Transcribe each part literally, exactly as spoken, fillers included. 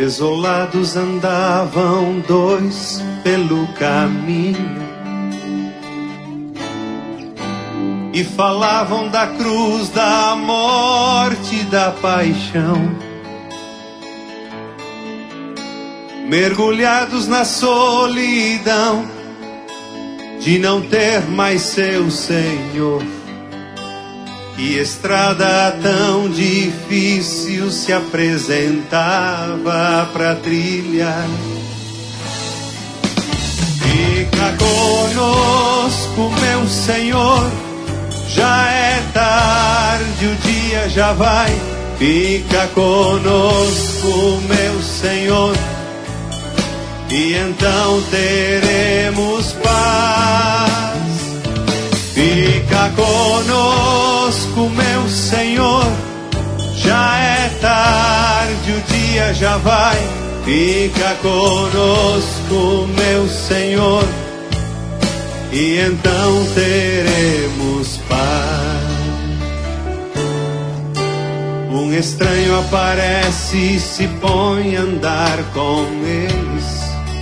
Desolados andavam dois pelo caminho e falavam da cruz, da morte e da paixão. Mergulhados na solidão de não ter mais seu Senhor. Que estrada tão difícil se apresentava para trilhar. Fica conosco, meu Senhor, já é tarde, o dia já vai. Fica conosco, meu Senhor, e então teremos paz. Fica conosco, meu Senhor, já é tarde, o dia já vai. Fica conosco, meu Senhor, e então teremos paz. Um estranho aparece e se põe a andar com eles.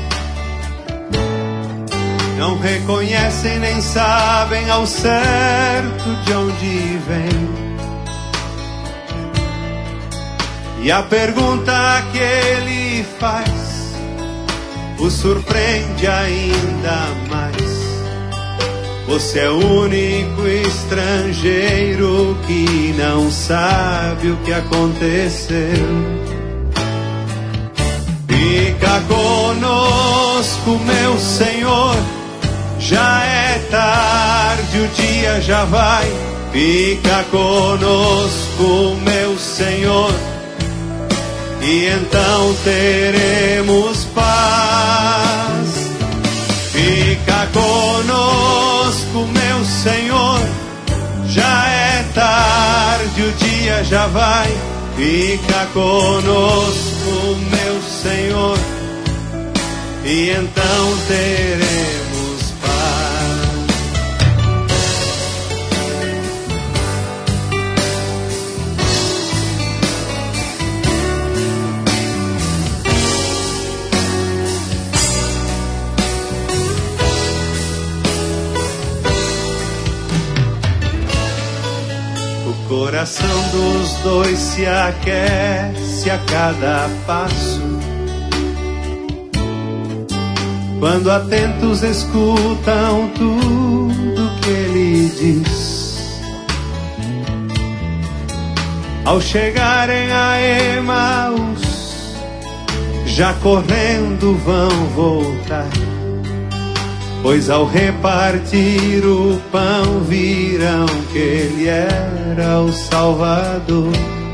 Não reconhecem nem sabem ao certo de onde vem. E a pergunta que ele faz o surpreende ainda mais. Você é o único estrangeiro que não sabe o que aconteceu. Fica conosco, meu Senhor, já é tarde, o dia já vai. Fica conosco, meu Senhor, e então teremos paz. Fica conosco, meu Senhor, já é tarde, o dia já vai. Fica conosco, meu Senhor, e então teremos paz. O coração dos dois se aquece a cada passo, quando atentos escutam tudo que ele diz. Ao chegarem a Emaús, já correndo vão voltar, pois ao repartir o pão viram que ele era o Salvador.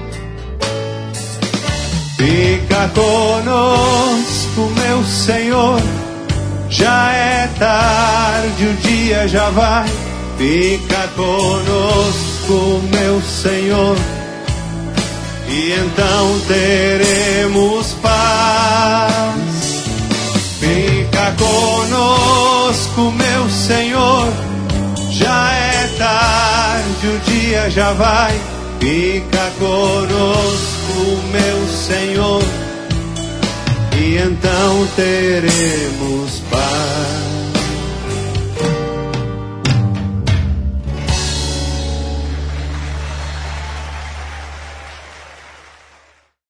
Fica conosco, meu Senhor, já é tarde, o dia já vai. Fica conosco, meu Senhor, e então teremos paz. Fica conosco, meu Senhor, já é tarde, o dia já vai. Fica conosco, meu Senhor, e então teremos paz.